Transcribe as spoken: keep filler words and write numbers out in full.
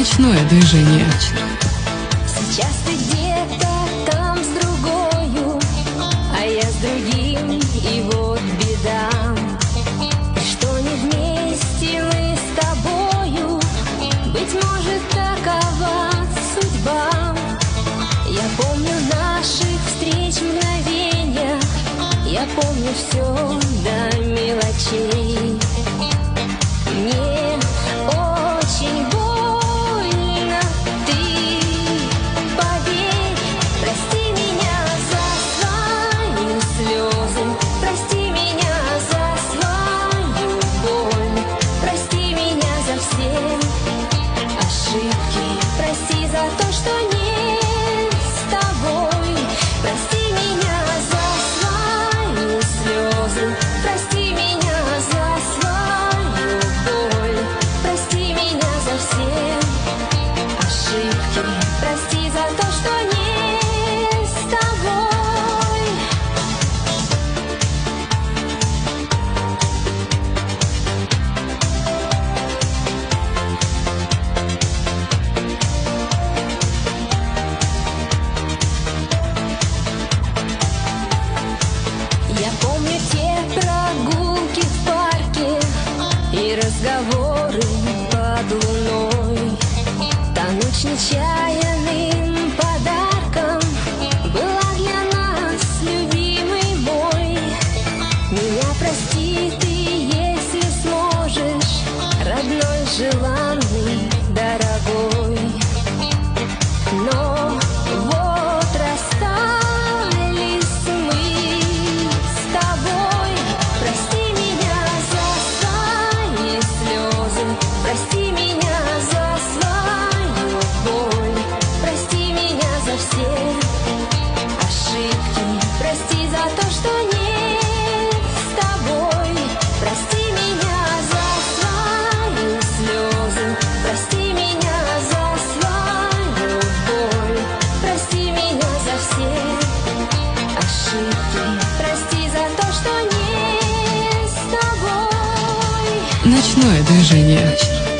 Ночное движение. Сейчас ты где-то там с другою, а я с другим, и вот беда. Что не вместе мы с тобою, быть может, такова судьба. Я помню наших встреч мгновенья, я помню все до мелочей. Мне очень больно, ты поверь, прости меня за свои слезы, прости меня за свою боль, прости меня за все ошибки, прости за то, что нет с тобой, прости меня за свои слезы, прости меня за свою боль, прости меня за все ошибки, прости за то, что не с тобой. Я помню те прогулки в парке и разговоры под луной. Та ночь нечаянным подарком была для нас, любимый мой. Меня прости ты, если сможешь, родной, желанный, дорогой. Но вот расстались мы с тобой. Прости меня за свои слезы, прости меня за свою боль, прости меня за все ошибки, прости за то, что нет с тобой, прости меня за свои слезы, прости меня за свою боль, прости меня за все ошибки, прости за то, что не с тобой. Ночное движение.